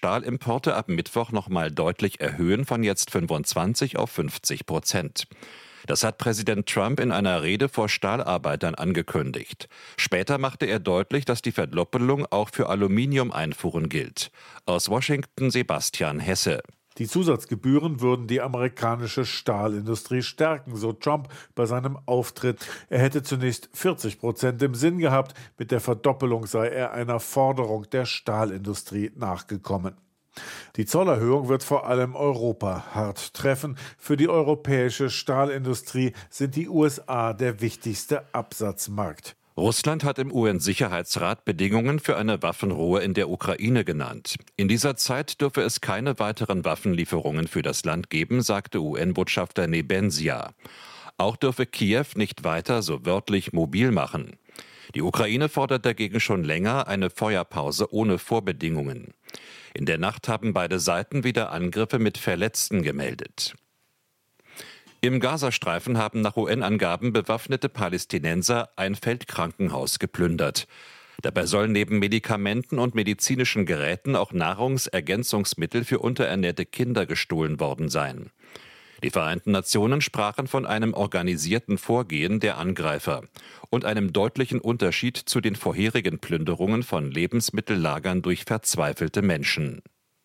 Stahlimporte ab Mittwoch nochmal deutlich erhöhen, von jetzt 25 auf 50%. Das hat Präsident Trump in einer Rede vor Stahlarbeitern angekündigt. Später machte er deutlich, dass die Verdoppelung auch für Aluminiumeinfuhren gilt. Aus Washington Sebastian Hesse. Die Zusatzgebühren würden die amerikanische Stahlindustrie stärken, so Trump bei seinem Auftritt. Er hätte zunächst 40% im Sinn gehabt. Mit der Verdoppelung sei er einer Forderung der Stahlindustrie nachgekommen. Die Zollerhöhung wird vor allem Europa hart treffen. Für die europäische Stahlindustrie sind die USA der wichtigste Absatzmarkt. Russland hat im UN-Sicherheitsrat Bedingungen für eine Waffenruhe in der Ukraine genannt. In dieser Zeit dürfe es keine weiteren Waffenlieferungen für das Land geben, sagte UN-Botschafter Nebenzia. Auch dürfe Kiew nicht weiter so wörtlich mobil machen. Die Ukraine fordert dagegen schon länger eine Feuerpause ohne Vorbedingungen. In der Nacht haben beide Seiten wieder Angriffe mit Verletzten gemeldet. Im Gazastreifen haben nach UN-Angaben bewaffnete Palästinenser ein Feldkrankenhaus geplündert. Dabei sollen neben Medikamenten und medizinischen Geräten auch Nahrungsergänzungsmittel für unterernährte Kinder gestohlen worden sein. Die Vereinten Nationen sprachen von einem organisierten Vorgehen der Angreifer und einem deutlichen Unterschied zu den vorherigen Plünderungen von Lebensmittellagern durch verzweifelte Menschen.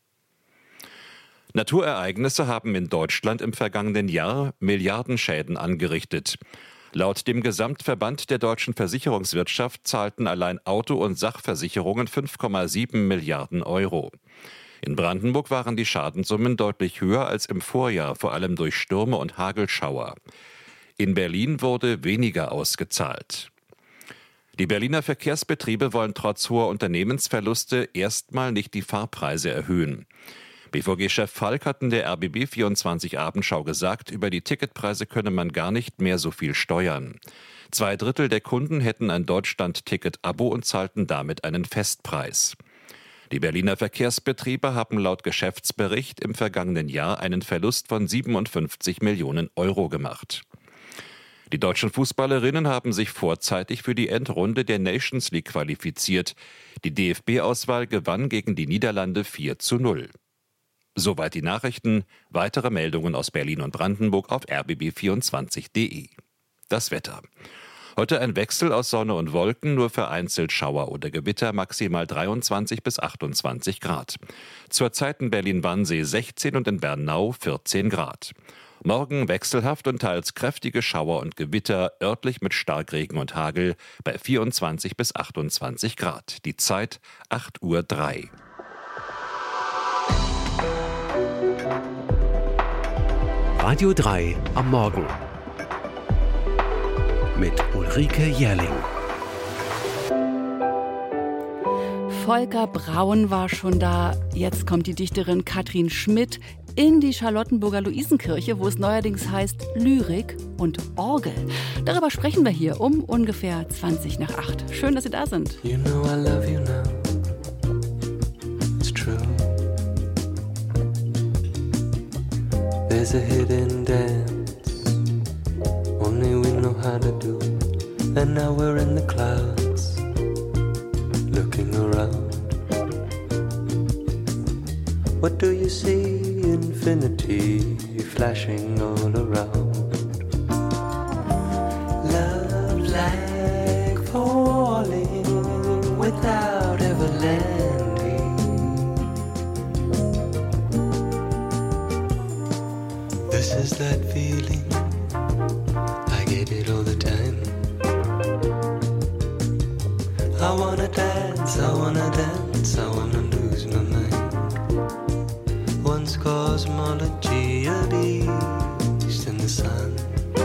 Naturereignisse haben in Deutschland im vergangenen Jahr Milliardenschäden angerichtet. Laut dem Gesamtverband der deutschen Versicherungswirtschaft zahlten allein Auto- und Sachversicherungen 5,7 Milliarden Euro. In Brandenburg waren die Schadenssummen deutlich höher als im Vorjahr, vor allem durch Stürme und Hagelschauer. In Berlin wurde weniger ausgezahlt. Die Berliner Verkehrsbetriebe wollen trotz hoher Unternehmensverluste erstmal nicht die Fahrpreise erhöhen. BVG-Chef Falk hat in der RBB24-Abendschau gesagt, über die Ticketpreise könne man gar nicht mehr so viel steuern. 2/3 der Kunden hätten ein Deutschland-Ticket-Abo und zahlten damit einen Festpreis. Die Berliner Verkehrsbetriebe haben laut Geschäftsbericht im vergangenen Jahr einen Verlust von 57 Millionen Euro gemacht. Die deutschen Fußballerinnen haben sich vorzeitig für die Endrunde der Nations League qualifiziert. Die DFB-Auswahl gewann gegen die Niederlande 4:0. Soweit die Nachrichten. Weitere Meldungen aus Berlin und Brandenburg auf rbb24.de. Das Wetter. Heute ein Wechsel aus Sonne und Wolken, nur vereinzelt Schauer oder Gewitter, maximal 23 bis 28 Grad. Zurzeit in Berlin-Wannsee 16 und in Bernau 14 Grad. Morgen wechselhaft und teils kräftige Schauer und Gewitter, örtlich mit Starkregen und Hagel bei 24 bis 28 Grad. Die Zeit 8:03 Uhr. Radio 3 am Morgen mit Ulrike Jährling. Volker Braun war schon da. Jetzt kommt die Dichterin Katrin Schmidt in die Charlottenburger Luisenkirche, wo es neuerdings heißt Lyrik und Orgel. Darüber sprechen wir hier um ungefähr 20:08. Schön, dass Sie da sind. You know I love you now. It's true. There's a hidden dance only we know how to do. And now we're in the clouds looking around. What do you see? Infinity flashing all around. Love like falling without ever landing. This is that feeling, I get it all the time. I wanna dance, I wanna dance, I wanna lose my mind. Once cosmology, a beast in the sun.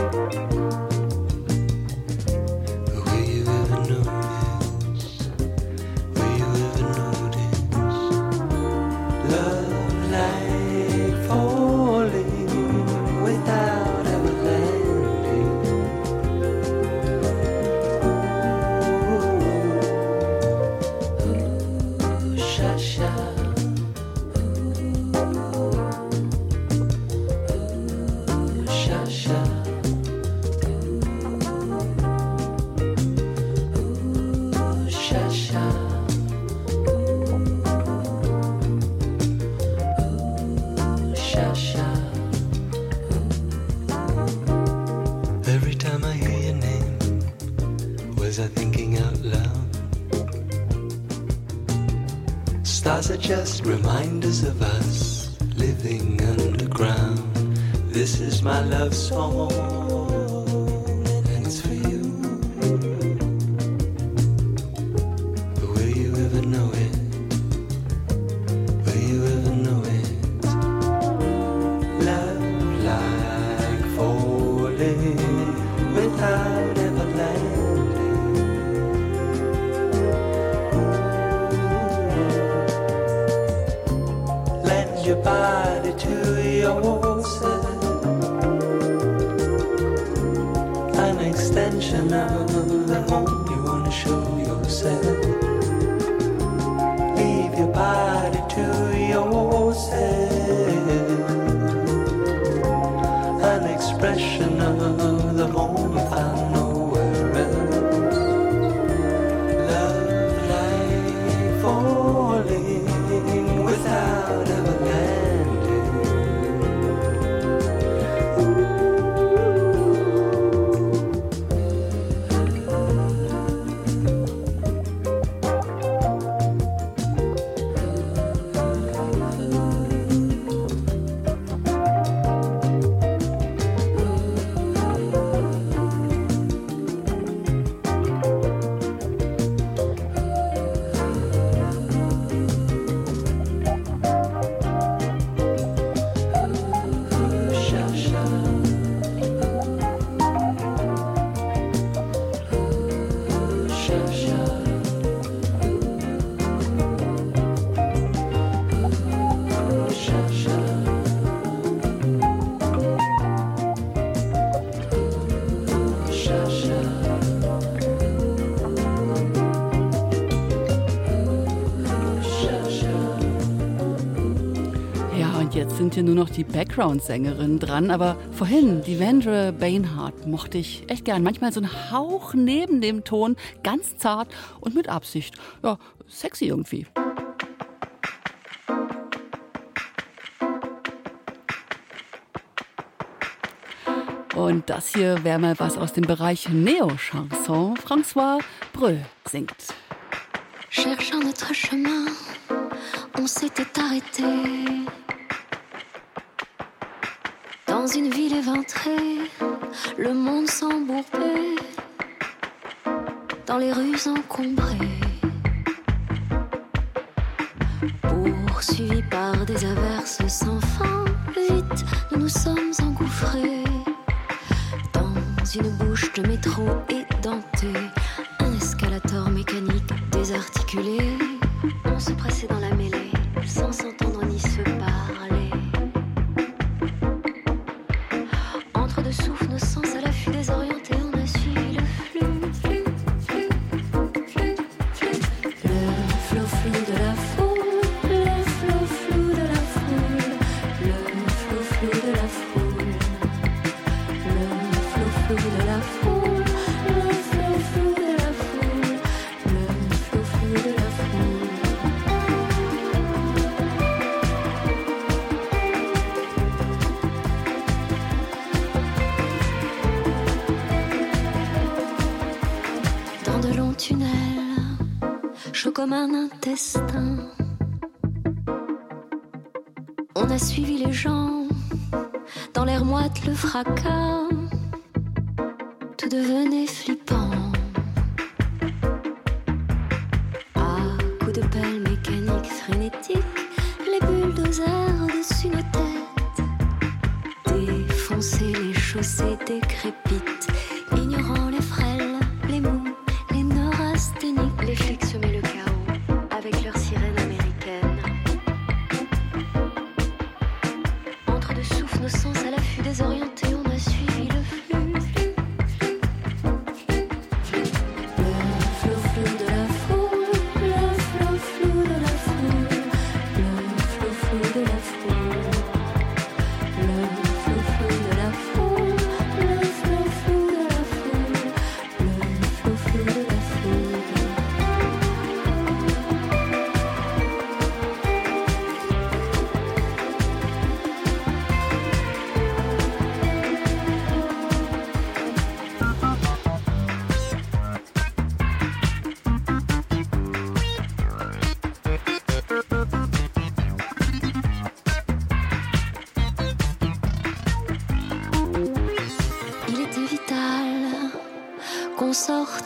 Will you ever notice? Will you ever notice? Love like falling without ever landing. Ooh, sha sha. Sha-sha. Every time I hear your name, was I thinking out loud? Stars are just reminders of us living underground. This is my love song, and it's for you. But will you ever know it? Will you ever know it? Love like falling without ever landing. Lend your body to yourself. An extension of the home you wanna show yourself. Leave your body to yourself. An expression of the home you found nowhere else. Love like falling without ever landing. Jetzt sind hier nur noch die Background-Sängerinnen dran, aber vorhin, die Vandra Bainhart, mochte ich echt gern. Manchmal so ein Hauch neben dem Ton, ganz zart und mit Absicht. Ja, sexy irgendwie. Und das hier wäre mal was aus dem Bereich Neo-Chanson. François Breu singt. Cherchant notre chemin, on s'était arrêté dans une ville éventrée, le monde s'embourbait dans les rues encombrées, poursuivis par des averses sans fin. Vite, nous nous sommes engouffrés dans une bouche de métro édentée, un escalator mécanique désarticulé. On se pressait dans la mêlée sans s'entendre ni se parler. Entre deux souffles, nos sens à l'affût désorientés, on a suivi le flux. Le flot de la foule, le flot de la foule, le flot de la foule, le flot de la foule, le flot de la foule, le flot de la foule. Dans de longs tunnels, chaud comme un intestin, on a suivi les gens, dans l'air moite le fracas, tout devenait flippant. À coups de pelle mécanique frénétique, les bulldozers au-dessus nos têtes, défoncer les chaussées décrépites, ignorant les frêles, les mous, les neurasthéniques. Les flics semaient le chaos avec leurs sirènes américaines. Entre deux souffles, nos sens à l'affût désorientés, on a suivi le flux. Le flot de la foule, le flot de la foule, le flot de la foule, le flot de la foule, le flot de la foule, le flot de la foule.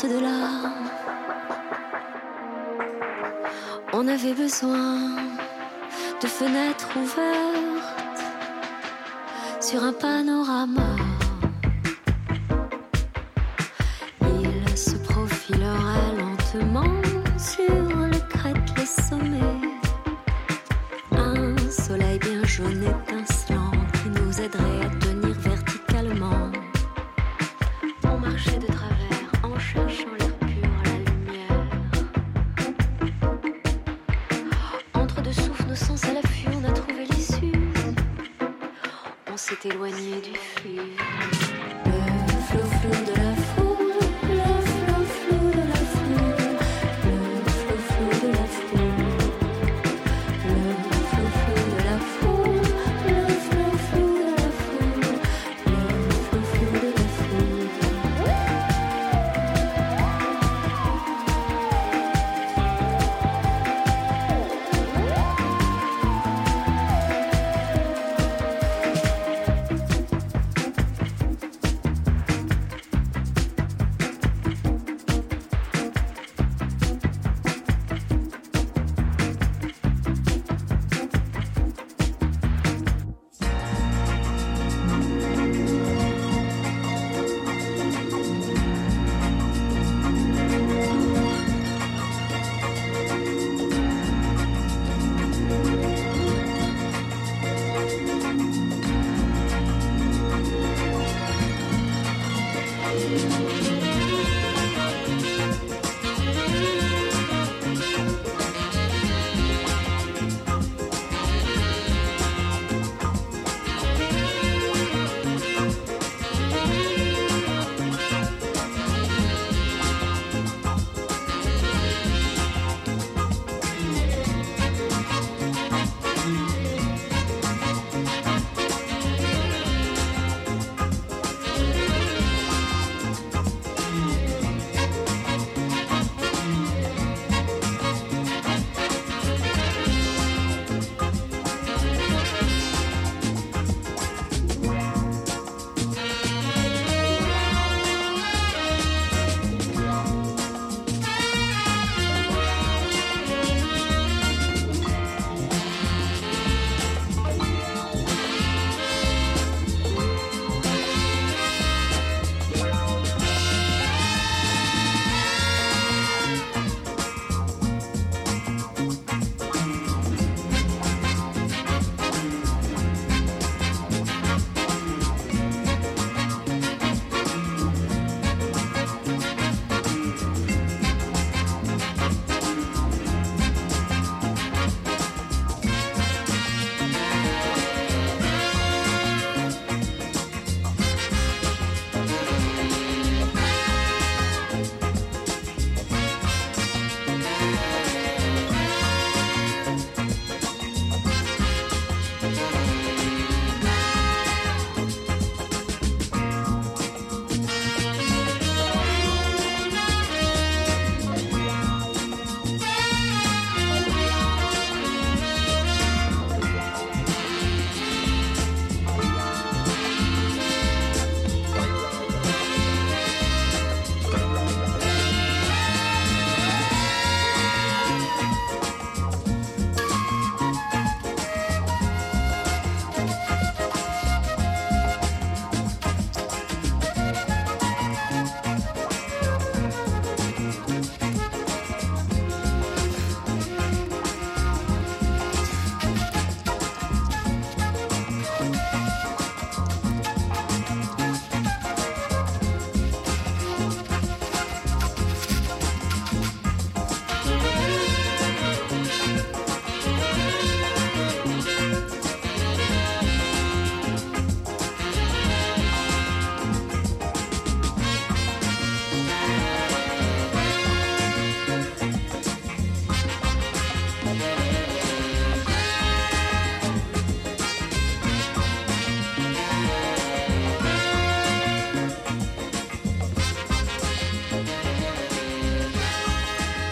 sorte de larmes. On avait besoin de fenêtres ouvertes sur un panorama. Il se profilerait lentement sur les crêtes, les sommets. Un soleil bien jaune étincelant qui nous aiderait à tenir verticalement. On marchait de travers en cherchant l'air pur, la lumière. Entre deux souffles, nos sens à l'affût, on a trouvé l'issue. On s'est éloigné du flux. Le flot de la foule, le flot de la foule, le flot de la foule, le flot de la foule, le flot de la foule, le flot de la foule.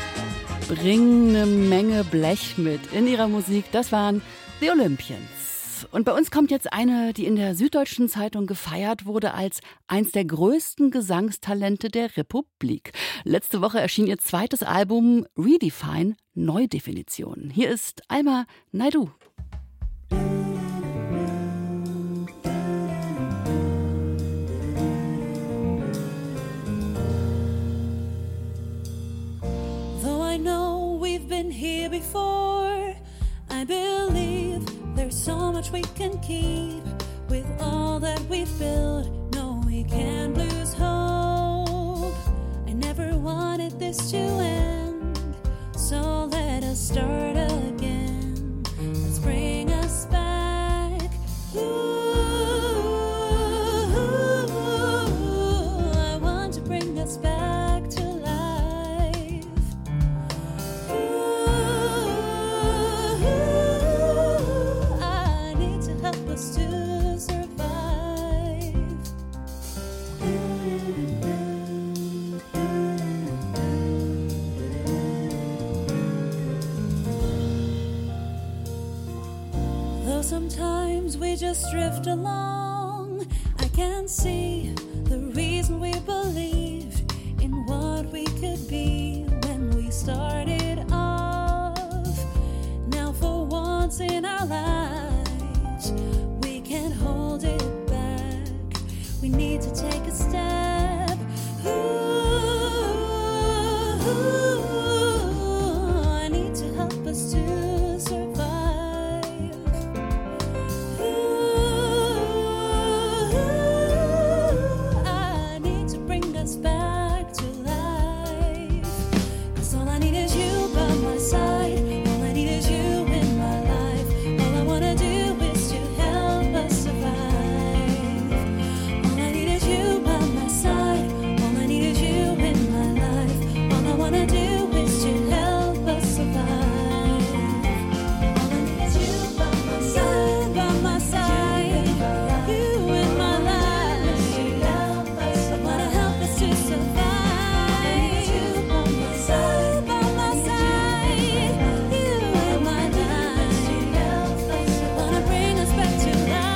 bringen eine Menge Blech mit in ihrer Musik. Das waren The Olympians. Live. Und bei uns kommt jetzt eine, die in der Süddeutschen Zeitung gefeiert wurde als eins der größten Gesangstalente der Republik. Letzte Woche erschien ihr zweites Album Redefine, Neudefinition. Hier ist Alma Naidoo. Though I know we've been here before, I believe there's so much we can keep with all that we've built. No, we can't lose hope. I never wanted this to end, so let us start again. Let's bring us back. I want to bring us back to life. I need to help us to survive. Though sometimes we just drift along, I can see the reason we believe in what we could be when we started off. Now for once in our lives, we can't hold it back. We need to take a step. I need to help us to survive. I need to bring us back to life. 'Cause all I need is you by my side. All I need is you in my life. All I wanna do is to help us survive. All I need is you by my side. All I need is you in my life. All I wanna do is to help us survive. All I need is you by my side, by my side. You in my life to help us. I wanna help us to survive. You by my side, by my side. You in my life to help us. I wanna bring us back to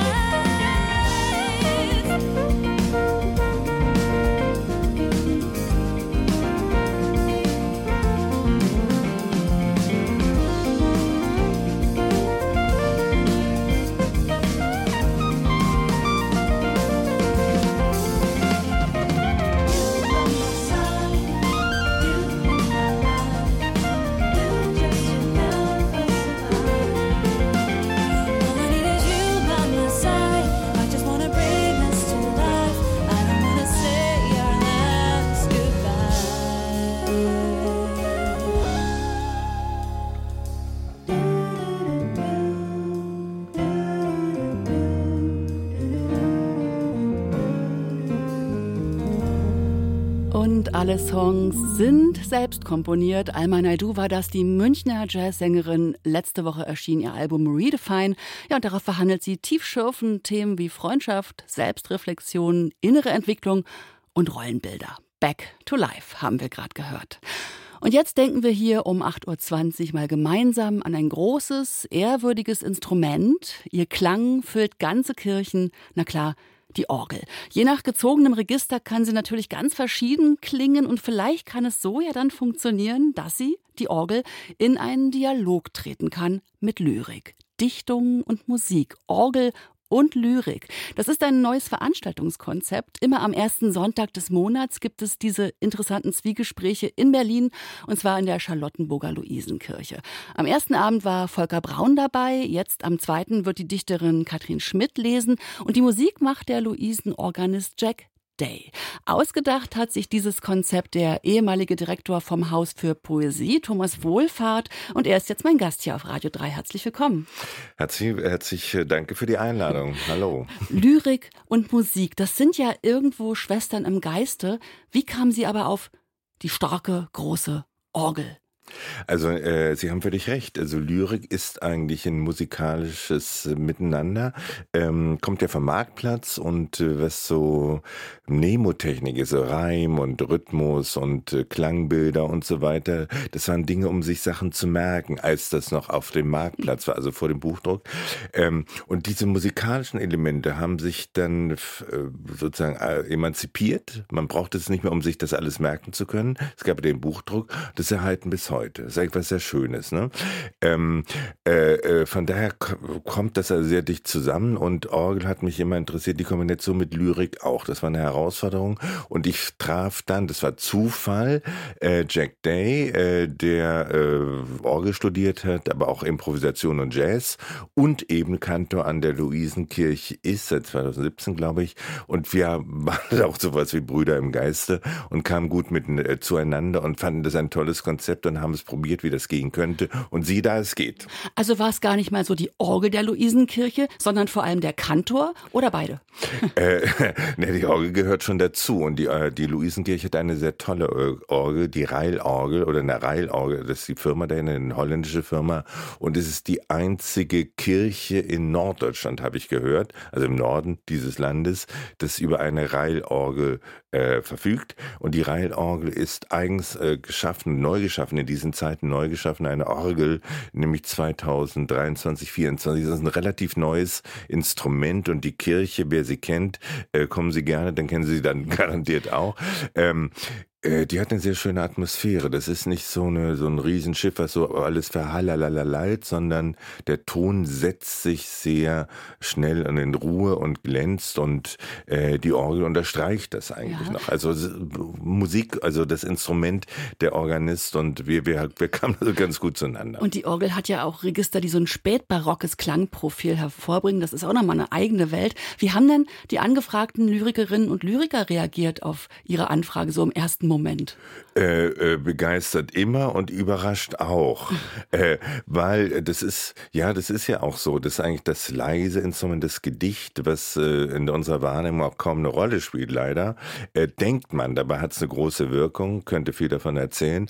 Und alle Songs sind selbst komponiert. Alma Naidoo war das, die Münchner Jazzsängerin. Letzte Woche erschien ihr Album Redefine. Ja, und darauf verhandelt sie tiefschürfende Themen wie Freundschaft, Selbstreflexion, innere Entwicklung und Rollenbilder. Back to Life haben wir gerade gehört. Und jetzt denken wir hier um 8.20 Uhr mal gemeinsam an ein großes, ehrwürdiges Instrument. Ihr Klang füllt ganze Kirchen. Na klar, die Orgel. Je nach gezogenem Register kann sie natürlich ganz verschieden klingen und vielleicht kann es so ja dann funktionieren, dass sie, die Orgel, in einen Dialog treten kann mit Lyrik. Dichtung und Musik, Orgel und Lyrik. Das ist ein neues Veranstaltungskonzept. Immer am ersten Sonntag des Monats gibt es diese interessanten Zwiegespräche in Berlin, und zwar in der Charlottenburger Luisenkirche. Am ersten Abend war Volker Braun dabei, jetzt am zweiten wird die Dichterin Katrin Schmidt lesen und die Musik macht der Luisenorganist Jack Day. Ausgedacht hat sich dieses Konzept der ehemalige Direktor vom Haus für Poesie, Thomas Wohlfahrt, und er ist jetzt mein Gast hier auf Radio 3. Herzlich willkommen. Herzlich danke für die Einladung. Hallo. Lyrik und Musik, das sind ja irgendwo Schwestern im Geiste. Wie kamen Sie aber auf die starke, große Orgel? Also Sie haben völlig recht. Also Lyrik ist eigentlich ein musikalisches Miteinander. Kommt ja vom Marktplatz und was so Mnemotechnik ist, so Reim und Rhythmus und Klangbilder und so weiter, das waren Dinge, um sich Sachen zu merken, als das noch auf dem Marktplatz war, also vor dem Buchdruck. Und diese musikalischen Elemente haben sich dann sozusagen emanzipiert. Man braucht es nicht mehr, um sich das alles merken zu können. Es gab den Buchdruck, das erhalten bis heute. Das ist etwas sehr Schönes. Ne? Von daher kommt das also sehr dicht zusammen und Orgel hat mich immer interessiert, die Kombination mit Lyrik auch. Das war eine Herausforderung und ich traf dann, das war Zufall, Jack Day, der Orgel studiert hat, aber auch Improvisation und Jazz und eben Kantor an der Luisenkirche ist, seit 2017 glaube ich, und wir waren auch sowas wie Brüder im Geiste und kamen gut zueinander und fanden das ein tolles Konzept und haben es probiert, wie das gehen könnte. Und sieh da, es geht. Also war es gar nicht mal so die Orgel der Luisenkirche, sondern vor allem der Kantor oder beide? Die Orgel gehört schon dazu. Und die Luisenkirche hat eine sehr tolle Orgel, die Reil-Orgel oder eine Reil-Orgel. Das ist die Firma dahin, eine holländische Firma. Und es ist die einzige Kirche in Norddeutschland, habe ich gehört, also im Norden dieses Landes, das über eine Reil-Orgel verfügt. Und die Reil-Orgel ist eigens neu geschaffen, in diesen Zeiten neu geschaffen, eine Orgel, nämlich 2023, 2024. Das ist ein relativ neues Instrument und die Kirche, wer sie kennt, kommen Sie gerne, dann kennen Sie dann garantiert auch. Die hat eine sehr schöne Atmosphäre. Das ist nicht so ein Riesenschiff, was so alles verhallalalalt, sondern der Ton setzt sich sehr schnell und in Ruhe und glänzt und die Orgel unterstreicht das eigentlich noch. Also Musik, also das Instrument, der Organist und wir kamen also ganz gut zueinander. Und die Orgel hat ja auch Register, die so ein spätbarockes Klangprofil hervorbringen. Das ist auch nochmal eine eigene Welt. Wie haben denn die angefragten Lyrikerinnen und Lyriker reagiert auf Ihre Anfrage so im ersten Moment? Begeistert immer und überrascht auch, weil das ist ja auch so, das ist eigentlich das leise Instrument, das Gedicht, was in unserer Wahrnehmung auch kaum eine Rolle spielt, leider, denkt man, dabei hat es eine große Wirkung, könnte viel davon erzählen,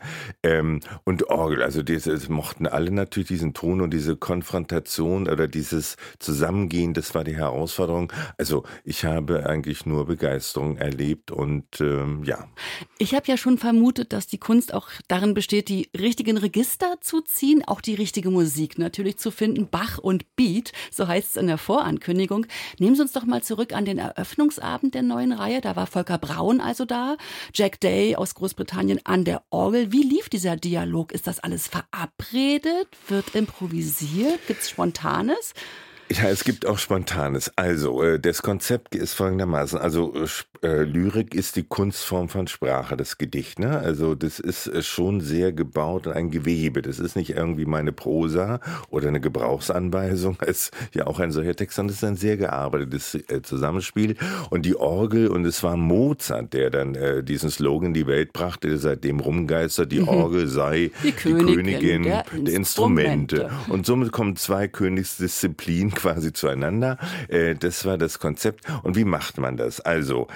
und Orgel, also das mochten alle natürlich diesen Ton und diese Konfrontation oder dieses Zusammengehen, das war die Herausforderung, also ich habe eigentlich nur Begeisterung erlebt und ja. Ich habe ja schon vermutet, dass die Kunst auch darin besteht, die richtigen Register zu ziehen, auch die richtige Musik natürlich zu finden. Bach und Beat, so heißt es in der Vorankündigung. Nehmen Sie uns doch mal zurück an den Eröffnungsabend der neuen Reihe. Da war Volker Braun also da, Jack Day aus Großbritannien an der Orgel. Wie lief dieser Dialog? Ist das alles verabredet? Wird improvisiert? Gibt's Spontanes? Ja, es gibt auch Spontanes. Also, das Konzept ist folgendermaßen. Also, Lyrik ist die Kunstform von Sprache, das Gedicht, ne? Also, das ist schon sehr gebaut in ein Gewebe. Das ist nicht irgendwie meine Prosa oder eine Gebrauchsanweisung. Es ist ja auch ein solcher Text, sondern es ist ein sehr gearbeitetes Zusammenspiel. Und die Orgel, und es war Mozart, der dann diesen Slogan in die Welt brachte, der seitdem rumgeistert, die Orgel sei die Königin der Instrumente. Und somit kommen zwei Königsdisziplinen quasi zueinander. Das war das Konzept. Und wie macht man das? Also,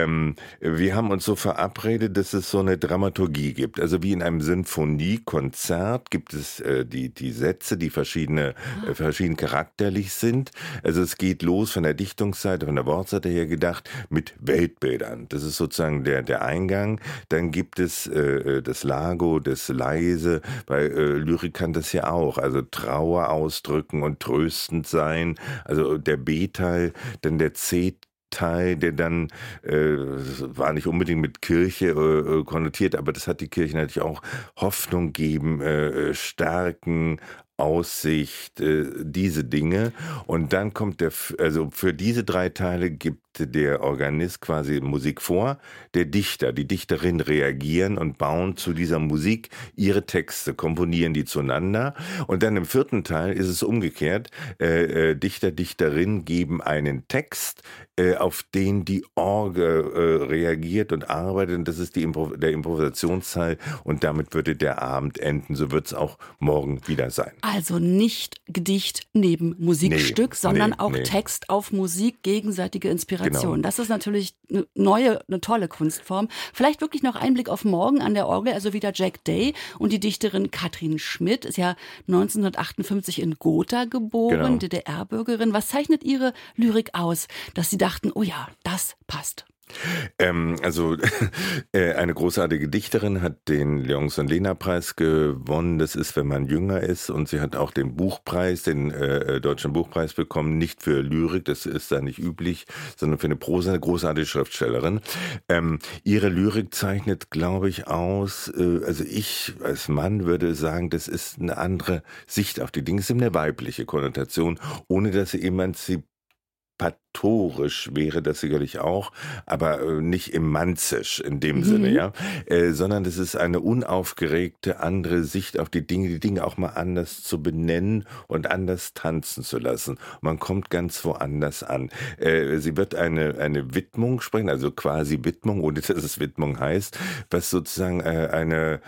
wir haben uns so verabredet, dass es so eine Dramaturgie gibt. Also wie in einem Sinfoniekonzert gibt es die Sätze, die verschieden charakterlich sind. Also es geht los von der Dichtungsseite, von der Wortseite her gedacht, mit Weltbildern. Das ist sozusagen der Eingang. Dann gibt es das Largo, das Leise, weil Lyrik kann das ja auch. Also Trauer ausdrücken und tröstend sein. Also der B-Teil, dann der C-Teil, der dann war nicht unbedingt mit Kirche konnotiert, aber das hat die Kirche natürlich auch Hoffnung geben, stärken, Aussicht, diese Dinge. Und dann kommt also für diese drei Teile gibt der Organist quasi Musik vor. Der Dichter, die Dichterin reagieren und bauen zu dieser Musik ihre Texte, komponieren die zueinander. Und dann im vierten Teil ist es umgekehrt. Dichter, Dichterin geben einen Text, auf den die Orgel reagiert und arbeitet. Und das ist der Improvisationsteil. Und damit würde der Abend enden. So wird es auch morgen wieder sein. Also nicht Gedicht neben Musikstück, sondern auch Text auf Musik, gegenseitige Inspiration Inspiration. Genau. Das ist natürlich eine tolle Kunstform. Vielleicht wirklich noch ein Blick auf morgen an der Orgel, also wieder Jack Day und die Dichterin Katrin Schmidt, ist ja 1958 in Gotha geboren, Genau. DDR-Bürgerin. Was zeichnet ihre Lyrik aus, dass Sie dachten, oh ja, das passt? Eine großartige Dichterin hat den Léonce-Lehner-Preis gewonnen. Das ist, wenn man jünger ist. Und sie hat auch den Buchpreis, den Deutschen Buchpreis bekommen. Nicht für Lyrik, das ist da nicht üblich, sondern für eine Prosa, eine großartige Schriftstellerin. Ihre Lyrik zeichnet, glaube ich, aus, also ich als Mann würde sagen, das ist eine andere Sicht auf die Dinge. Es ist eine weibliche Konnotation, ohne dass sie emanzipatorisch wäre das sicherlich auch, aber nicht emanzisch in dem Sinne, ja, sondern das ist eine unaufgeregte andere Sicht auf die Dinge auch mal anders zu benennen und anders tanzen zu lassen. Man kommt ganz woanders an. Sie wird eine Widmung sprechen, also quasi Widmung, ohne dass es Widmung heißt, was sozusagen eine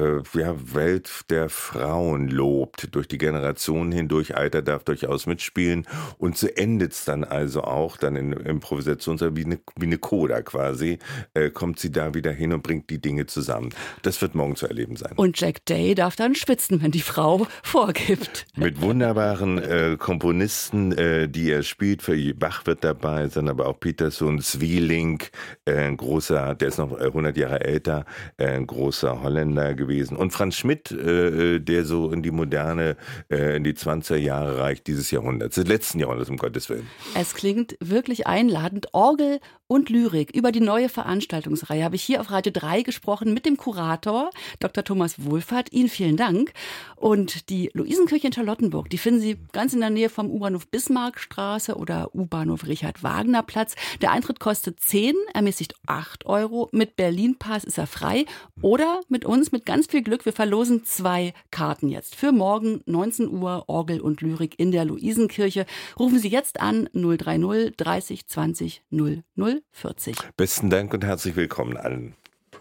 Welt der Frauen lobt, durch die Generationen hindurch. Alter darf durchaus mitspielen und so endet es dann also auch dann in Improvisation, wie eine Coda quasi, kommt sie da wieder hin und bringt die Dinge zusammen. Das wird morgen zu erleben sein. Und Jack Day darf dann schwitzen, wenn die Frau vorgibt. Mit wunderbaren Komponisten, die er spielt. Für Bach wird dabei sein, aber auch Peterson, Sweelinck, ein großer, der ist noch 100 Jahre älter, ein großer Holländer gewesen. Und Franz Schmidt, der so in die Moderne, in die 20er Jahre reicht, dieses Jahrhunderts, des letzten Jahrhunderts, um Gottes Willen. Es klingt wirklich einladend. Orgel und Lyrik. Über die neue Veranstaltungsreihe habe ich hier auf Radio 3 gesprochen mit dem Kurator Dr. Thomas Wohlfahrt. Ihnen vielen Dank. Und die Luisenkirche in Charlottenburg, die finden Sie ganz in der Nähe vom U-Bahnhof Bismarckstraße oder U-Bahnhof Richard-Wagner-Platz. Der Eintritt kostet 10, ermäßigt 8 €. Mit Berlin-Pass ist er frei. Oder mit uns, mit ganz viel Glück, wir verlosen 2 Karten jetzt. Für morgen 19 Uhr Orgel und Lyrik in der Luisenkirche. Rufen Sie jetzt an 030 30 20 00 40. Besten Dank und herzlich willkommen allen.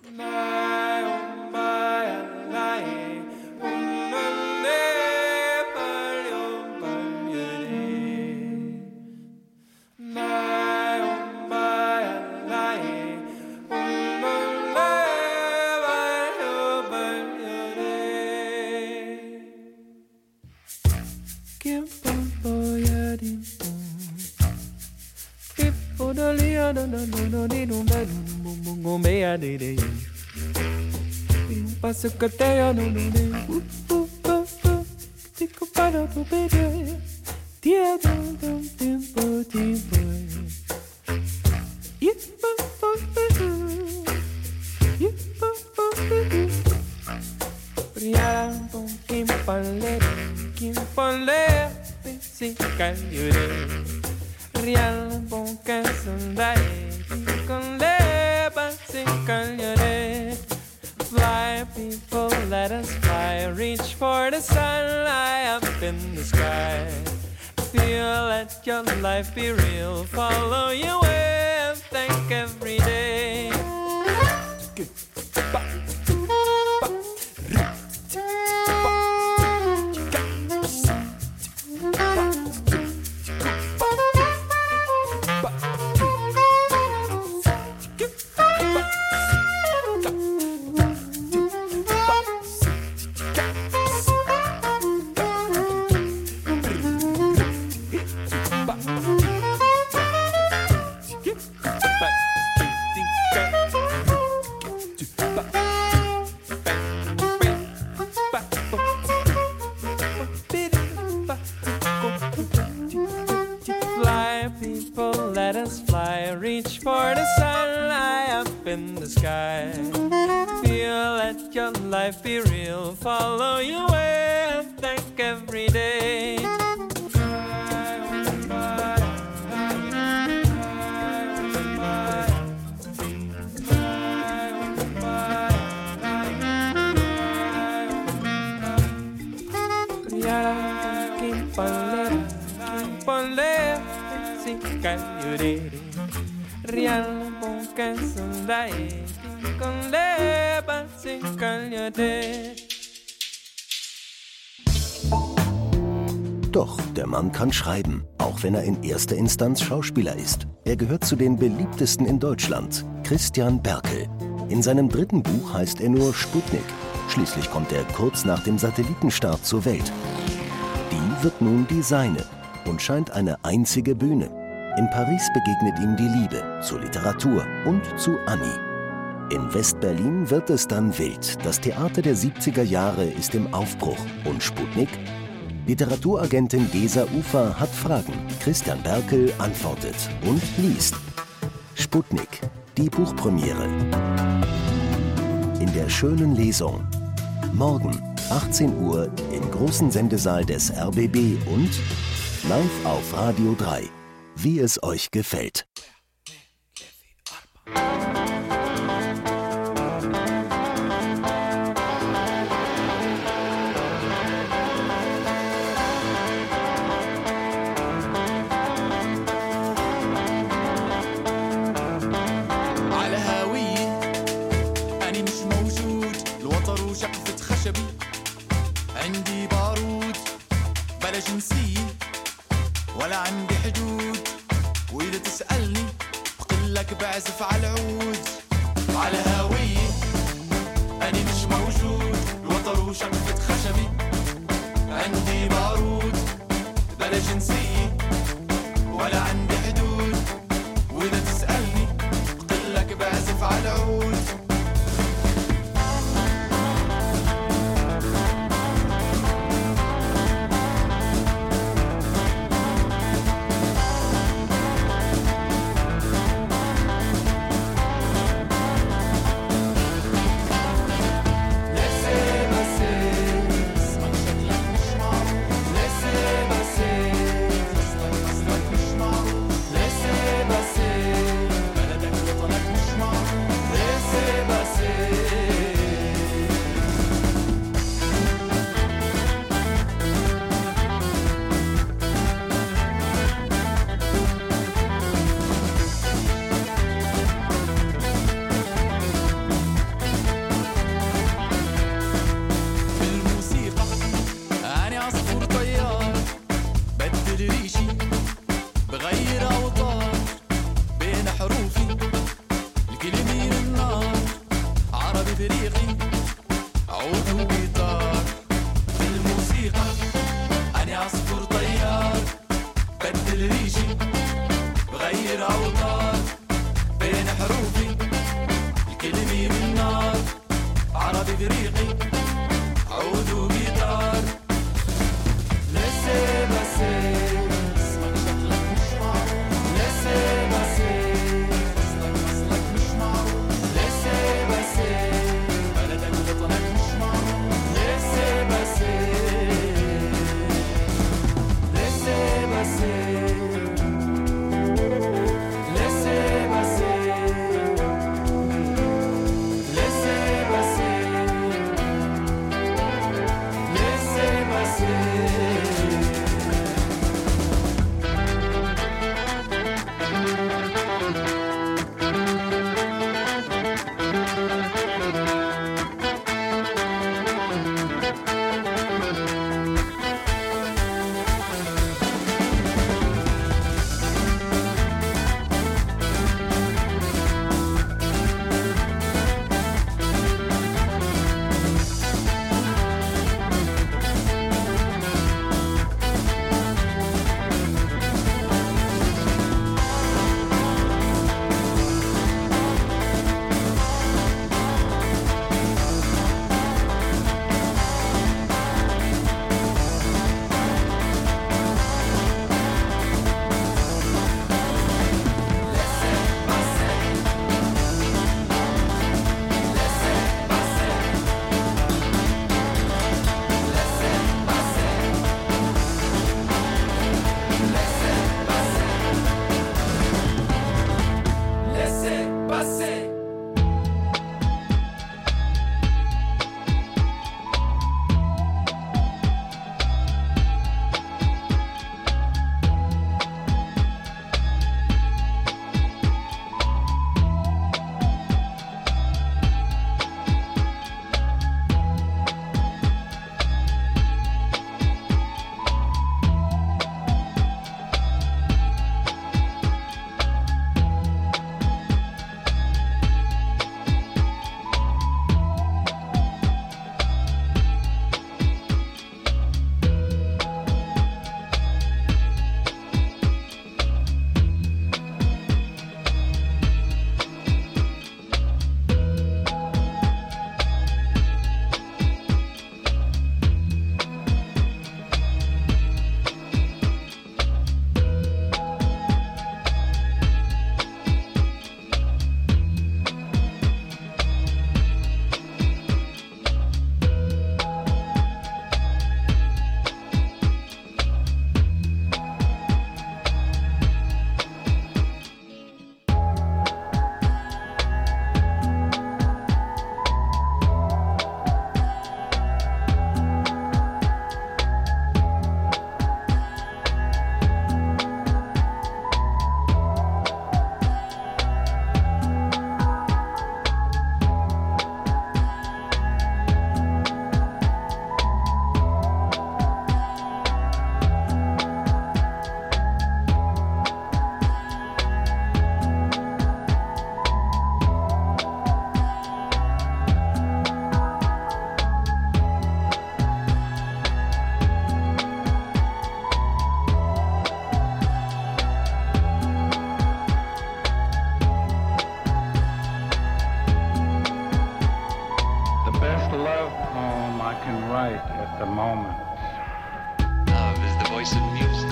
Fly, people, let us fly. Reach for the sun, high up in the sky. Feel, let your life be real. Follow your way and thank every day. Life be real, follow your way and thank every day. Doch, der Mann kann schreiben, auch wenn er in erster Instanz Schauspieler ist. Er gehört zu den beliebtesten in Deutschland, Christian Berkel. In seinem 3. Buch heißt er nur Sputnik. Schließlich kommt er kurz nach dem Satellitenstart zur Welt. Die wird nun die seine und scheint eine einzige Bühne. In Paris begegnet ihm die Liebe zur Literatur und zu Annie. In West-Berlin wird es dann wild. Das Theater der 70er Jahre ist im Aufbruch. Und Sputnik? Literaturagentin Gesa Ufer hat Fragen. Christian Berkel antwortet und liest. Sputnik, die Buchpremiere. In der schönen Lesung. Morgen, 18 Uhr, im großen Sendesaal des RBB und live auf Radio 3. Wie es euch gefällt. عندي بارود بلا جنسية ولا عندي حدود وإذا تسألني بقلك بعزف على العود على هوية أنا مش موجود الوتر وشقفة خشبي عندي بارود بلا جنسية ولا عندي حدود وإذا تسألني بقلك بعزف على العود moment. Love is the voice of music.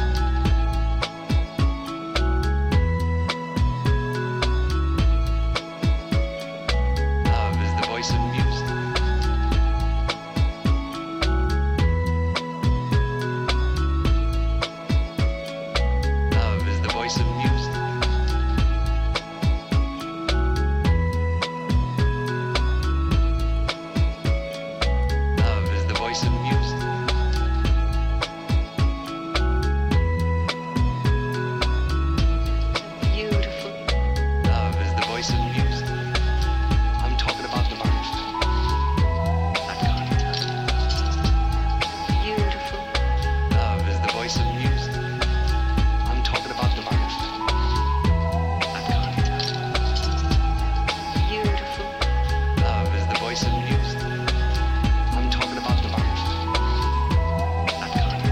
Love is the voice of music. Love is the voice of music. Love is the voice of music. Beautiful, Love is the voice of music. I'm talking about divine. That kind. beautiful, Love is the voice of music. I'm talking about divine. That kind. beautiful, Love is the voice of music. I'm talking about divine. That kind.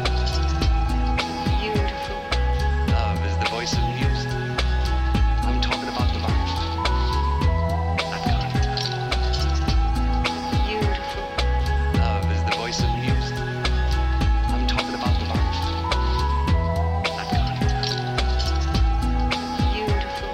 beautiful, Love is the voice of music. I'm talking about divine. That kind. beautiful, Love is the voice of music. I'm talking about divine. That kind. beautiful.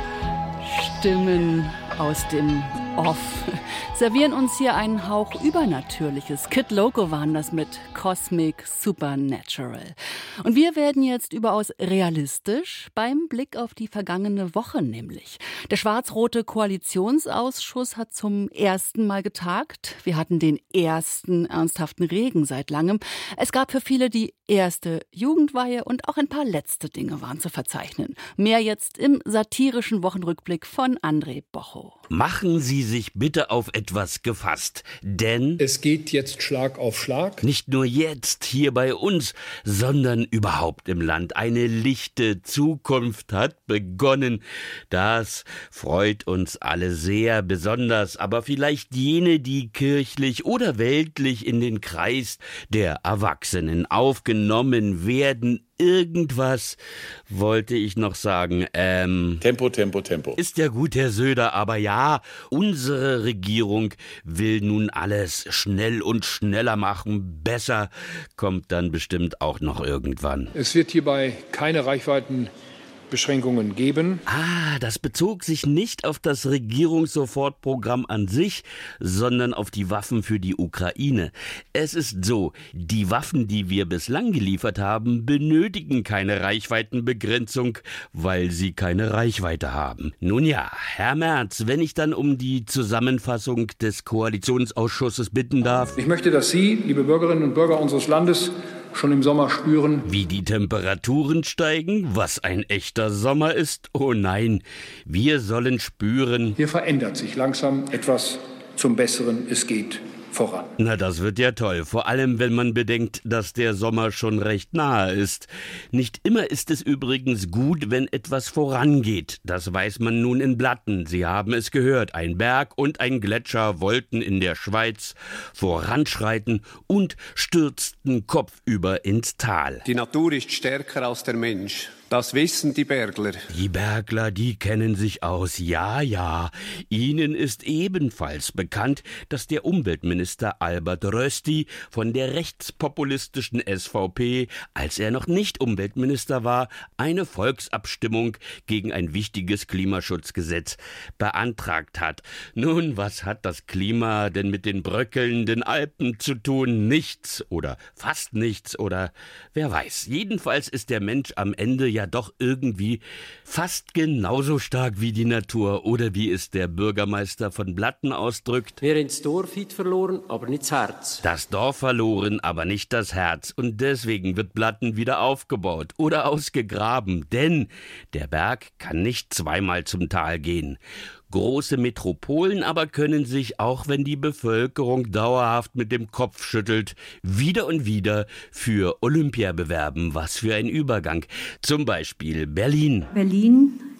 Stimmen aus dem Off servieren uns hier einen Hauch Übernatürliches. Kid Loco waren das mit Cosmic Supernatural. Und wir werden jetzt überaus realistisch beim Blick auf die vergangene Woche nämlich. Der schwarz-rote Koalitionsausschuss hat zum ersten Mal getagt. Wir hatten den ersten ernsthaften Regen seit langem. Es gab für viele die erste Jugendweihe und auch ein paar letzte Dinge waren zu verzeichnen. Mehr jetzt im satirischen Wochenrückblick von André Bocho. Machen Sie sich bitte auf etwas gefasst, denn es geht jetzt Schlag auf Schlag. Nicht nur jetzt hier bei uns, sondern überhaupt im Land. Eine lichte Zukunft hat begonnen. Das freut uns alle sehr, besonders aber vielleicht jene, die kirchlich oder weltlich in den Kreis der Erwachsenen aufgenommen werden. Irgendwas wollte ich noch sagen. Tempo, Tempo, Tempo. Ist ja gut, Herr Söder, aber ja, unsere Regierung will nun alles schnell und schneller machen. Besser kommt dann bestimmt auch noch irgendwann. Es wird hierbei keine Reichweitenbeschränkungen geben. Das bezog sich nicht auf das Regierungssofortprogramm an sich, sondern auf die Waffen für die Ukraine. Es ist so, die Waffen, die wir bislang geliefert haben, benötigen keine Reichweitenbegrenzung, weil sie keine Reichweite haben. Nun ja, Herr Merz, wenn ich dann um die Zusammenfassung des Koalitionsausschusses bitten darf. Ich möchte, dass Sie, liebe Bürgerinnen und Bürger unseres Landes, schon im Sommer spüren, wie die Temperaturen steigen, was ein echter Sommer ist. Oh nein, wir sollen spüren. hier verändert sich langsam etwas zum Besseren. Es geht voran. Na, das wird ja toll. Vor allem, wenn man bedenkt, dass der Sommer schon recht nahe ist. Nicht immer ist es übrigens gut, wenn etwas vorangeht. Das weiß man nun in Blatten. Sie haben es gehört. Ein Berg und ein Gletscher wollten in der Schweiz voranschreiten und stürzten kopfüber ins Tal. Die Natur ist stärker als der Mensch. Das wissen die Bergler. Die Bergler, die kennen sich aus. Ja, ja. Ihnen ist ebenfalls bekannt, dass der Umweltminister Albert Rösti von der rechtspopulistischen SVP, als er noch nicht Umweltminister war, eine Volksabstimmung gegen ein wichtiges Klimaschutzgesetz beantragt hat. Nun, was hat das Klima denn mit den bröckelnden Alpen zu tun? Nichts oder fast nichts oder wer weiß. Jedenfalls ist der Mensch am Ende ja doch irgendwie fast genauso stark wie die Natur, oder wie es der Bürgermeister von Blatten ausdrückt. Wir haben das Dorf verloren, aber nicht das Herz. Das Dorf verloren, aber nicht das Herz. Und deswegen wird Blatten wieder aufgebaut oder ausgegraben, denn der Berg kann nicht zweimal zum Tal gehen. Große Metropolen aber können sich, auch wenn die Bevölkerung dauerhaft mit dem Kopf schüttelt, wieder und wieder für Olympia bewerben. Was für ein Übergang. Zum Beispiel Berlin. Berlin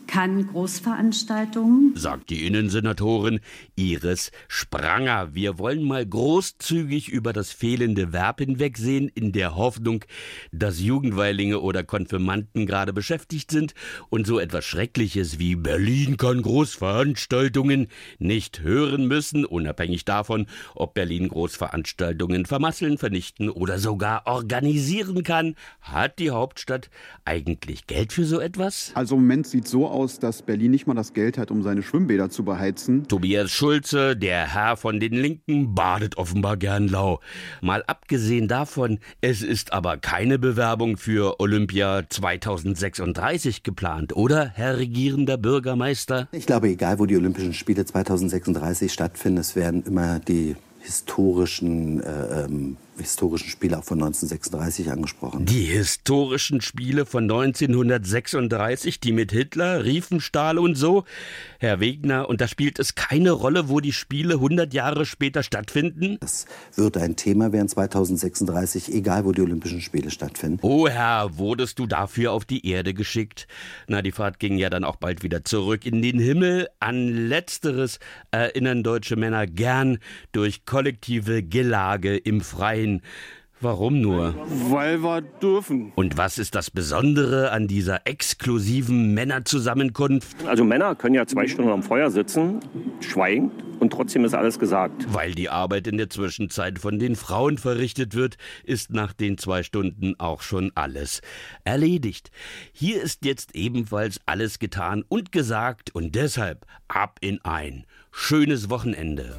kann Großveranstaltungen, sagt die Innensenatorin Iris Spranger. Wir wollen mal großzügig über das fehlende Verb hinwegsehen, in der Hoffnung, dass Jugendweilinge oder Konfirmanden gerade beschäftigt sind und so etwas Schreckliches wie Berlin kann Großveranstaltungen nicht hören müssen, unabhängig davon, ob Berlin Großveranstaltungen vermasseln, vernichten oder sogar organisieren kann. Hat die Hauptstadt eigentlich Geld für so etwas? Also im Moment sieht so aus, dass Berlin nicht mal das Geld hat, um seine Schwimmbäder zu beheizen. Tobias Schulze, der Herr von den Linken, badet offenbar gern lau. Mal abgesehen davon, es ist aber keine Bewerbung für Olympia 2036 geplant, oder, Herr regierender Bürgermeister? Ich glaube, egal wo die Olympischen Spiele 2036 stattfinden, es werden immer die historischen Spiele auch von 1936 angesprochen. Die historischen Spiele von 1936, die mit Hitler, Riefenstahl und so? Herr Wegner, und da spielt es keine Rolle, wo die Spiele 100 Jahre später stattfinden? Das wird ein Thema werden 2036, egal wo die Olympischen Spiele stattfinden. Oh Herr, wurdest du dafür auf die Erde geschickt? Na, die Fahrt ging ja dann auch bald wieder zurück in den Himmel. An Letzteres erinnern deutsche Männer gern durch kollektive Gelage im Freien. Warum nur? Weil wir dürfen. Und was ist das Besondere an dieser exklusiven Männerzusammenkunft? Also Männer können ja 2 Stunden am Feuer sitzen, schweigend, und trotzdem ist alles gesagt. Weil die Arbeit in der Zwischenzeit von den Frauen verrichtet wird, ist nach den 2 Stunden auch schon alles erledigt. Hier ist jetzt ebenfalls alles getan und gesagt und deshalb ab in ein schönes Wochenende.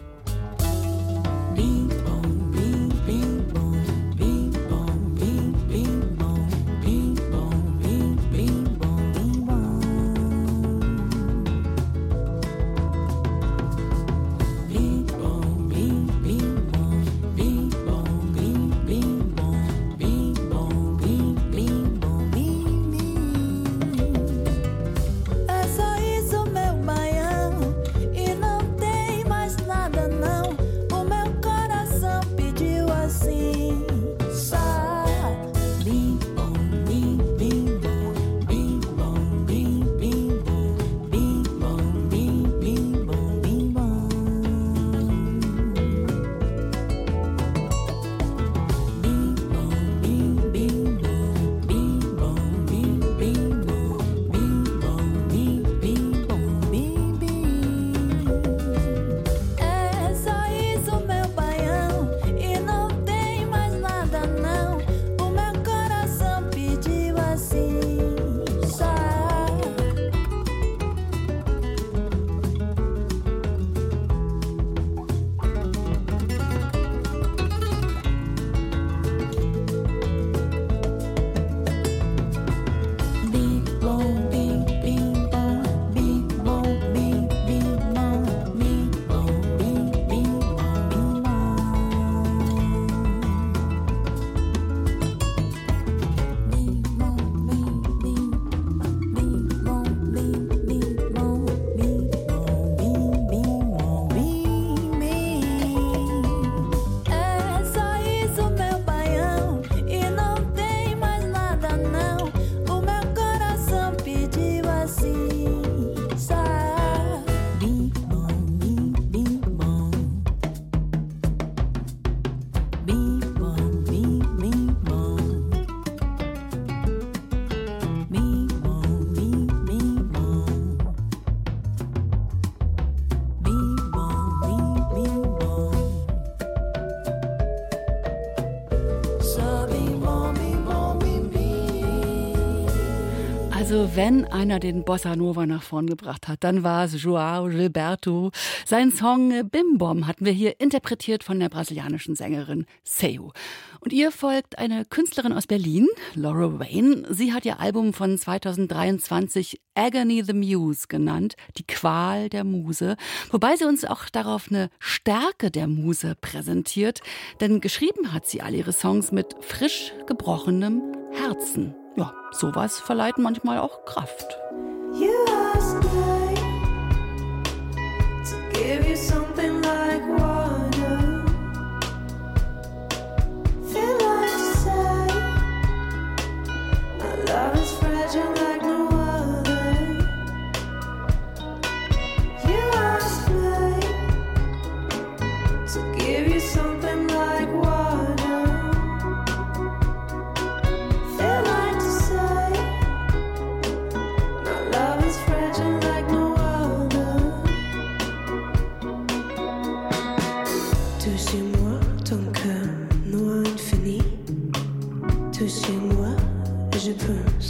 Also wenn einer den Bossa Nova nach vorn gebracht hat, dann war es João Gilberto. Sein Song Bim Bom hatten wir hier interpretiert von der brasilianischen Sängerin Seu. Und ihr folgt eine Künstlerin aus Berlin, Laura Wayne. Sie hat ihr Album von 2023 Agony the Muse genannt, die Qual der Muse. Wobei sie uns auch darauf eine Stärke der Muse präsentiert. Denn geschrieben hat sie all ihre Songs mit frisch gebrochenem Herzen. Ja, sowas verleiht manchmal auch Kraft. You asked me to give you something like water. Feel like to say my love is fragile like no other.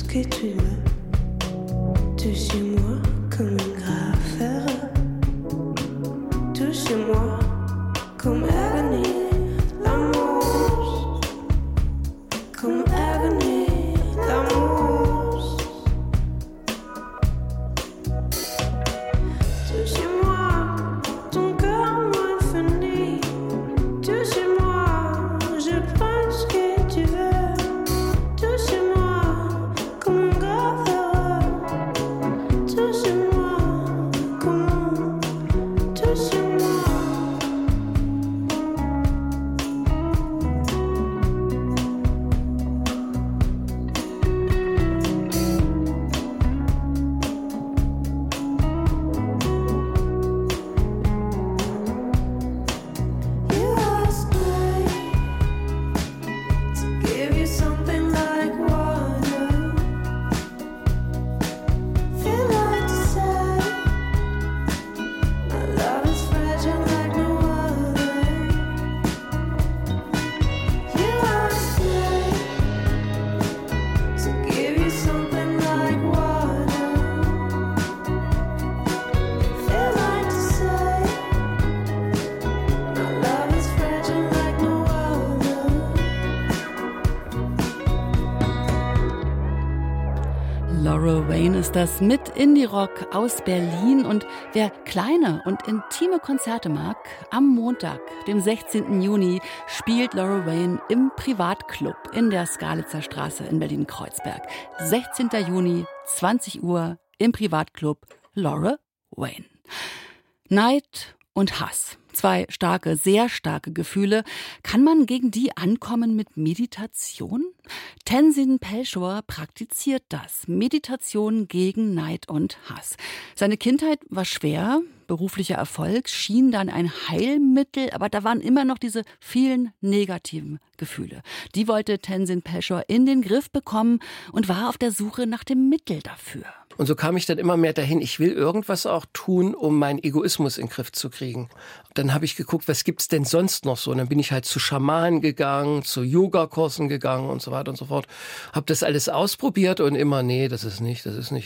que tu veux. Touchez-moi comme un graffeur. Touchez-moi comme agonie, l'amour. Comme agonie, l'amour. Touchez-moi, ton corps m'infini. Touchez-moi, je prends ce que tu veux. Touchez-moi comme un graffeur. Touchez-moi comme, touchez-moi. You asked me to give you something like water. Feel like to say my love is fragile like no other. You asked me to give you something like water. Feel like to say my love is fragile like no other. Laura Wayne ist das mit Indie-Rock aus Berlin. Und wer kleine und intime Konzerte mag, am Montag, dem 16. Juni, spielt Laura Wayne im Privatclub in der Skalitzer Straße in Berlin-Kreuzberg. 16. Juni, 20 Uhr im Privatclub Laura Wayne. Neid und Hass. Zwei starke, sehr starke Gefühle. Kann man gegen die ankommen mit Meditation? Tenzin Pelshor praktiziert das. Meditation gegen Neid und Hass. Seine Kindheit war schwer. Beruflicher Erfolg schien dann ein Heilmittel, aber da waren immer noch diese vielen negativen Gefühle. Die wollte Tenzin Pelshor in den Griff bekommen und war auf der Suche nach dem Mittel dafür. Und so kam ich dann immer mehr dahin, ich will irgendwas auch tun, um meinen Egoismus in den Griff zu kriegen. Dann habe ich geguckt, was gibt's denn sonst noch so? Und dann bin ich halt zu Schamanen gegangen, zu Yogakursen gegangen und so weiter und so fort. Habe das alles ausprobiert und immer, nee, das ist nicht.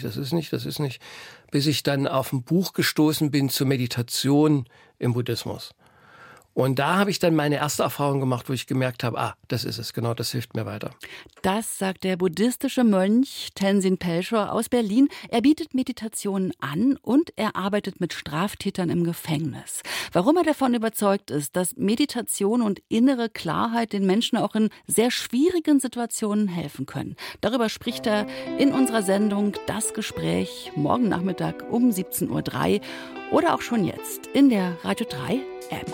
Bis ich dann auf ein Buch gestoßen bin zur Meditation im Buddhismus. Und da habe ich dann meine erste Erfahrung gemacht, wo ich gemerkt habe, das ist es, genau, das hilft mir weiter. Das sagt der buddhistische Mönch Tenzin Pelshor aus Berlin. Er bietet Meditationen an und er arbeitet mit Straftätern im Gefängnis. Warum er davon überzeugt ist, dass Meditation und innere Klarheit den Menschen auch in sehr schwierigen Situationen helfen können. Darüber spricht er in unserer Sendung Das Gespräch morgen Nachmittag um 17:03 Uhr oder auch schon jetzt in der Radio 3 App.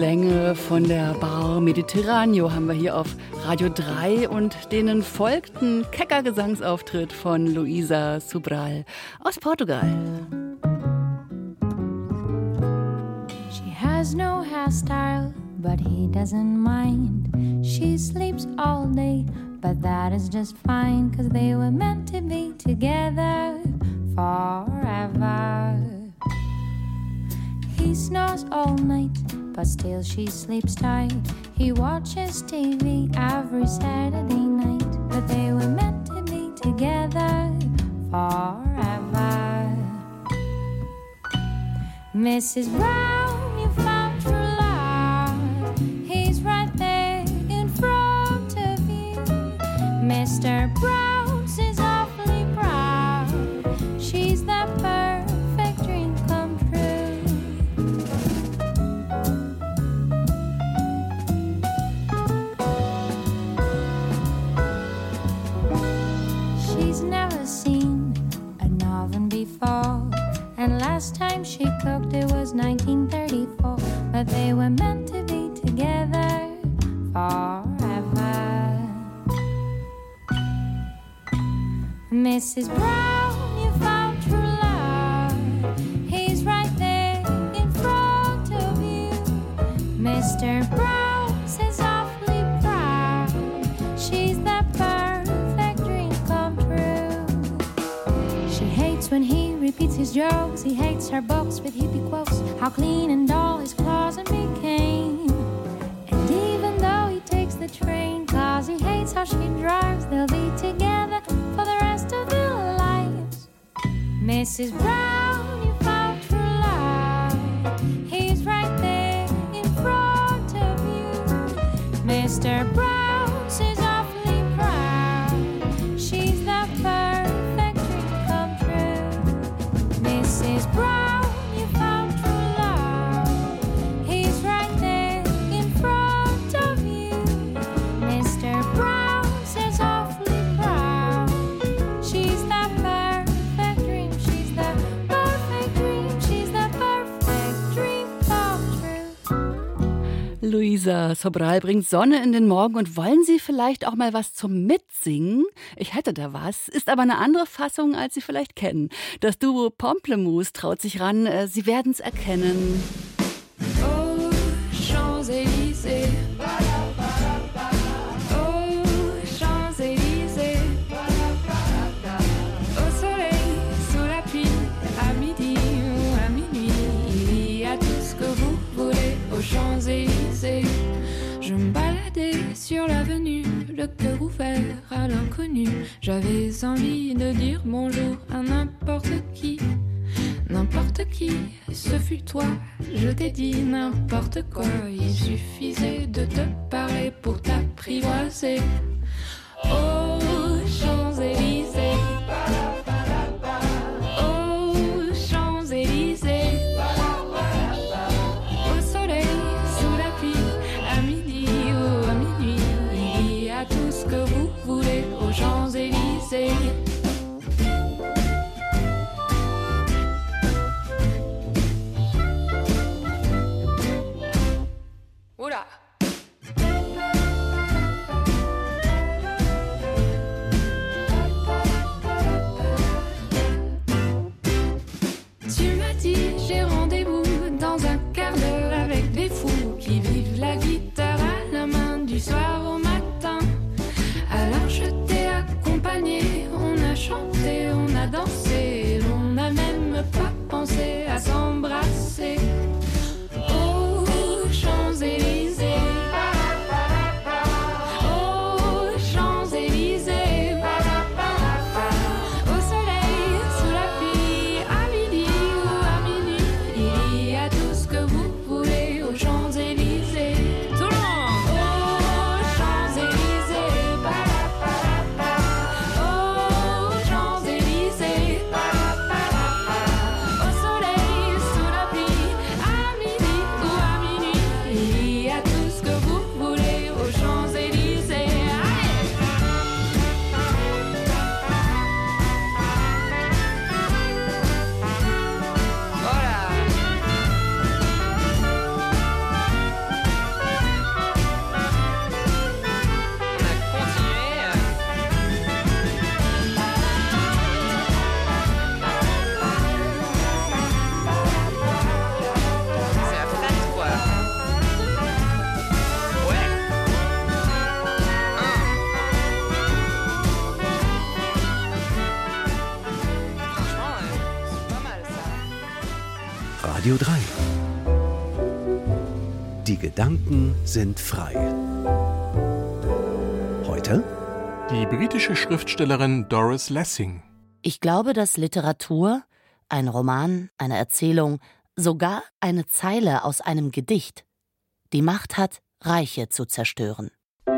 Klänge von der Bar Mediterraneo haben wir hier auf Radio 3 und denen folgten kecker Gesangsauftritt von Luísa Sobral aus Portugal. She has no hairstyle, but he doesn't mind. She sleeps all day, but that is just fine, 'cause they were meant to be together forever. He snores all night, but still she sleeps tight. He watches TV every Saturday night, but they were meant to be together forever. Mrs. Brown, you found true love. He's right there in front of you. Mr. Brown is awfully proud. She's the perfect dream come true. She's never seen an oven before, and last time she cooked it was 1934, but they were meant to be together forever. Mrs. Brown, you found true love. He's right there in front of you. Mr. Brown is awfully proud. She's the perfect dream come true. She hates when he repeats his jokes. He hates her books with hippie quotes. How clean and dull his closet became. And even though he takes the train, 'cause he hates how she drives, they'll be together for the rest of their lives. Mrs. Brown, you found true love. He's right there in front of you. Mr. Brown is awfully proud. She's the perfect dream come true. Mrs. Brown, you found true love. He's right there in front of you. Mr. Brown is awfully proud. She's the perfect dream. She's the perfect dream. She's the perfect dream come true. Luísa Sobral bringt Sonne in den Morgen und wollen Sie vielleicht auch mal was zum Mitsingen? Ich hätte da was, ist aber eine andere Fassung, als Sie vielleicht kennen. Das Duo Pamplemousse traut sich ran, Sie werden es erkennen. Oh, Champs-Élysées. Oh, Champs-Élysées. Au soleil, sous la pluie, à midi ou à minuit, il y a tout ce que vous voulez aux Champs-Élysées. Je me baladais sur l'avenue, le cœur ouvert à l'inconnu. J'avais envie de dire bonjour à n'importe qui. N'importe qui, ce fut toi, je t'ai dit n'importe quoi. Il suffisait de te parler pour t'apprivoiser. Oh, Champs-Élysées. Oh, Champs-Élysées. Au soleil, sous la pluie, à midi ou à minuit, il y a tout ce que vous voulez aux Champs-Élysées. Oula! Radio 3. Die Gedanken sind frei. Heute die britische Schriftstellerin Doris Lessing. Ich glaube, dass Literatur, ein Roman, eine Erzählung, sogar eine Zeile aus einem Gedicht die Macht hat, Reiche zu zerstören.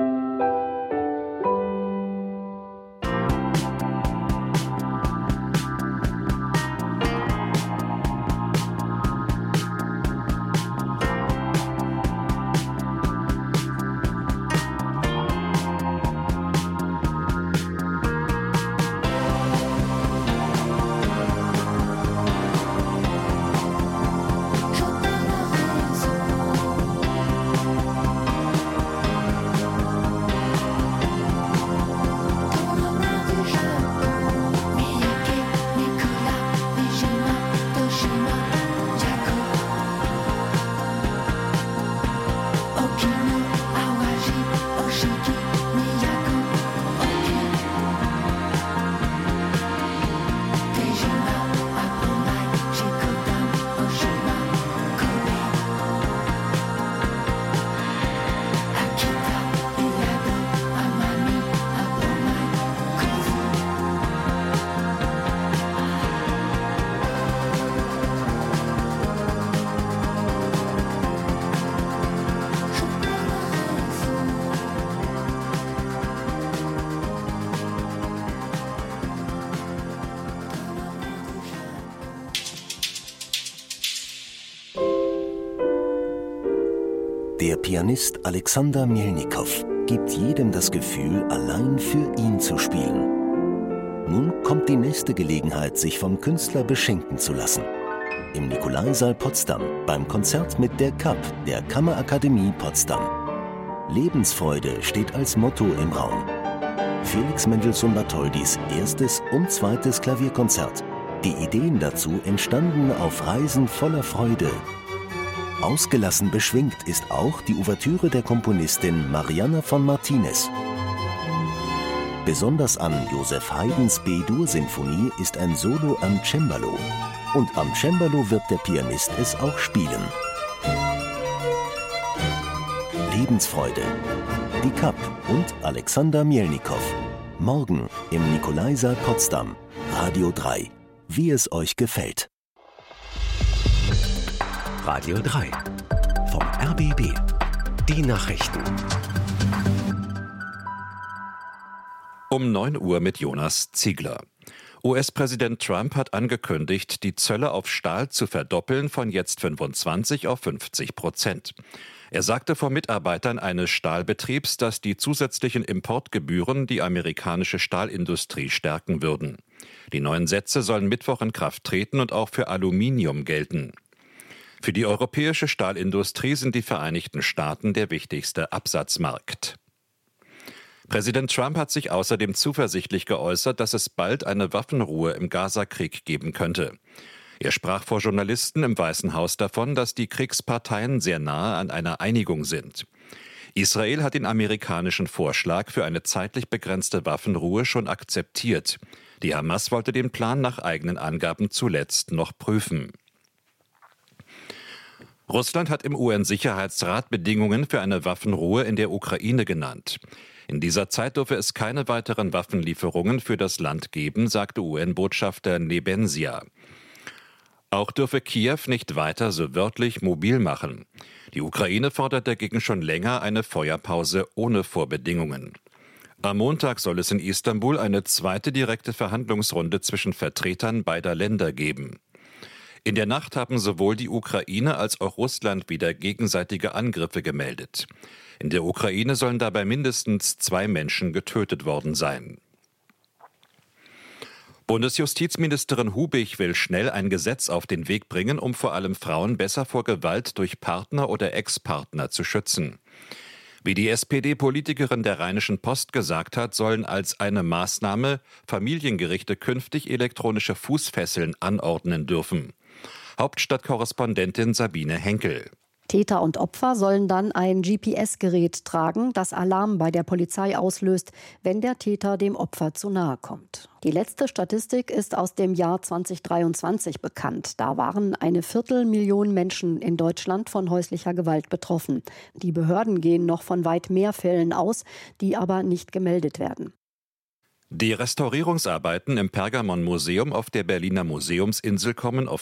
Der Pianist Alexander Melnikow gibt jedem das Gefühl, allein für ihn zu spielen. Nun kommt die nächste Gelegenheit, sich vom Künstler beschenken zu lassen. Im Nikolaisaal Potsdam beim Konzert mit der KAP, der Kammerakademie Potsdam. Lebensfreude steht als Motto im Raum. Felix Mendelssohn-Bartholdys erstes und zweites Klavierkonzert. Die Ideen dazu entstanden auf Reisen voller Freude. Ausgelassen beschwingt ist auch die Ouvertüre der Komponistin Marianna von Martinez. Besonders an Joseph Haydns B-Dur-Sinfonie ist ein Solo am Cembalo. Und am Cembalo wird der Pianist es auch spielen. Lebensfreude. Die KAP und Alexander Melnikow. Morgen im Nikolaisaal Potsdam. Radio 3. Wie es euch gefällt. Radio 3. Vom RBB. Die Nachrichten. Um 9 Uhr mit Jonas Ziegler. US-Präsident Trump hat angekündigt, die Zölle auf Stahl zu verdoppeln von jetzt 25 auf 50%. Er sagte vor Mitarbeitern eines Stahlbetriebs, dass die zusätzlichen Importgebühren die amerikanische Stahlindustrie stärken würden. Die neuen Sätze sollen Mittwoch in Kraft treten und auch für Aluminium gelten. Für die europäische Stahlindustrie sind die Vereinigten Staaten der wichtigste Absatzmarkt. Präsident Trump hat sich außerdem zuversichtlich geäußert, dass es bald eine Waffenruhe im Gaza-Krieg geben könnte. Er sprach vor Journalisten im Weißen Haus davon, dass die Kriegsparteien sehr nahe an einer Einigung sind. Israel hat den amerikanischen Vorschlag für eine zeitlich begrenzte Waffenruhe schon akzeptiert. Die Hamas wollte den Plan nach eigenen Angaben zuletzt noch prüfen. Russland hat im UN-Sicherheitsrat Bedingungen für eine Waffenruhe in der Ukraine genannt. In dieser Zeit dürfe es keine weiteren Waffenlieferungen für das Land geben, sagte UN-Botschafter Nebensia. Auch dürfe Kiew nicht weiter so wörtlich mobil machen. Die Ukraine fordert dagegen schon länger eine Feuerpause ohne Vorbedingungen. Am Montag soll es in Istanbul eine zweite direkte Verhandlungsrunde zwischen Vertretern beider Länder geben. In der Nacht haben sowohl die Ukraine als auch Russland wieder gegenseitige Angriffe gemeldet. In der Ukraine sollen dabei mindestens 2 Menschen getötet worden sein. Bundesjustizministerin Hubig will schnell ein Gesetz auf den Weg bringen, um vor allem Frauen besser vor Gewalt durch Partner oder Ex-Partner zu schützen. Wie die SPD-Politikerin der Rheinischen Post gesagt hat, sollen als eine Maßnahme Familiengerichte künftig elektronische Fußfesseln anordnen dürfen. Hauptstadtkorrespondentin Sabine Henkel. Täter und Opfer sollen dann ein GPS-Gerät tragen, das Alarm bei der Polizei auslöst, wenn der Täter dem Opfer zu nahe kommt. Die letzte Statistik ist aus dem Jahr 2023 bekannt. Da waren 250.000 Menschen in Deutschland von häuslicher Gewalt betroffen. Die Behörden gehen noch von weit mehr Fällen aus, die aber nicht gemeldet werden. Die Restaurierungsarbeiten im Pergamon-Museum auf der Berliner Museumsinsel kommen auf